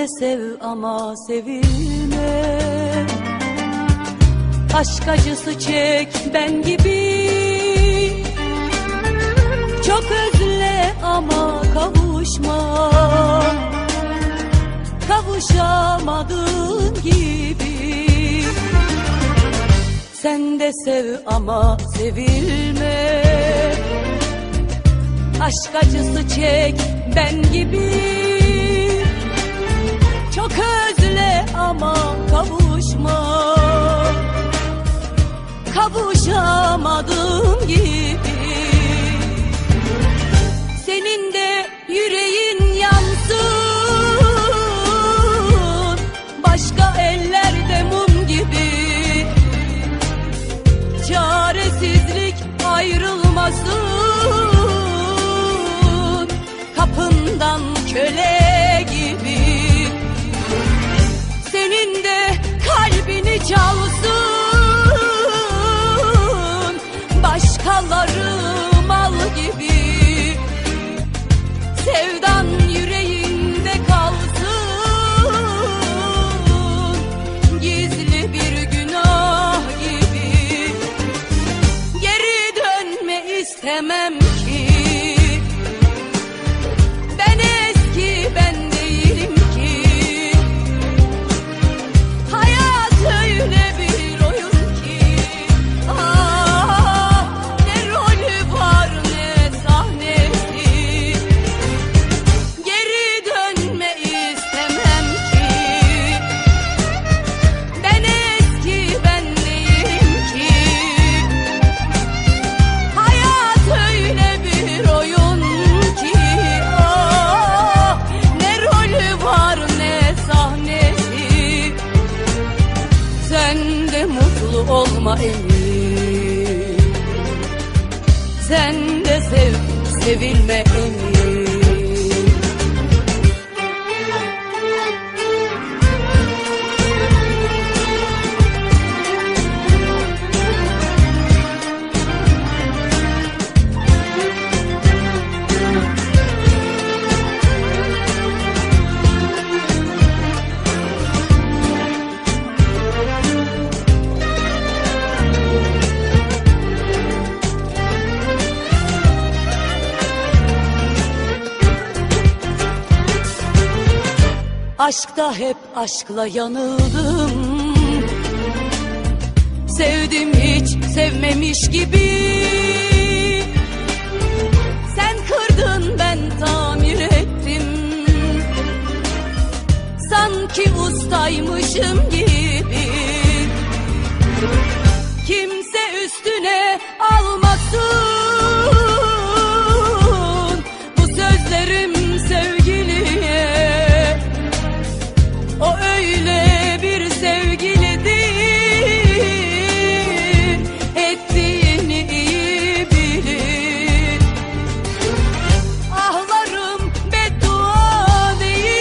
de sev ama sevilme. Aşk acısı çek ben gibi. Çok özle ama kavuşma. Kavuşamadığın gibi. Sen de sev ama sevilme. Aşk acısı çek ben gibi. Çok özle ama kavuşma. Kavuşamadığım gibi. Senin de yüreğin yansın, başka ellerde mum gibi. Çaresizlik ayrılmasın, kapından köle gibi. Senin de kalbini çalsın, başkaları mal gibi. Sevdan yüreğinde kalsın, gizli bir günah gibi. Geri dönme istemem ki. Ben eski ben değilim ki. Hayat öyle bir oyun ki. Ne rolü var ne sahnesi. Geri dönme istemem ki. Ben eski ben değilim ki. Hayat öyle bir oyun ki. Ne rolü var ne sahnesi. Sen de mutlu olma emin. Sen de sev, sevilme emin. Aşkta hep aşkla yanıldım. Sevdim hiç sevmemiş gibi. Sen kırdın ben tamir ettim. Sanki ustaymışım gibi. Kimse üstüne almasın bu sözlerim sevgiliye. O öyle bir sevgili değil, ettiğini iyi bilir. Ahlarım beddua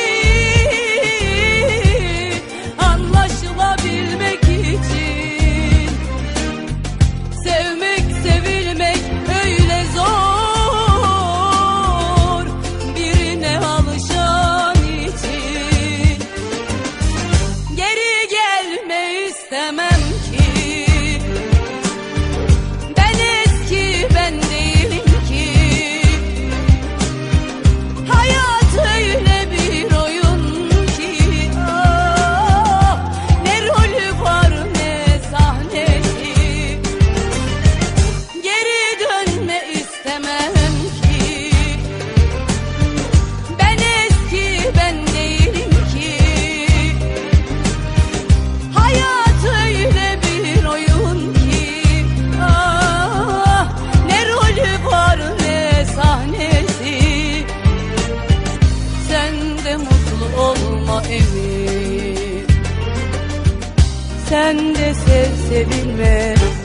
değil, anlaşılabilmek için. Sevmek sevilmek öyle zor, birine alışan için. Geri gelme istemem ki. Ben eski ben değilim ki. Hayat öyle bir oyun ki. Ne rolü var ne sahnesi. Geri dönme istemem ki. Ben eski ben değilim ki. Hayat öyle bir oyun ki. Ne rolü var ne sahnesi. Sen de mutlu olma emin. Sen de sev, sevilme.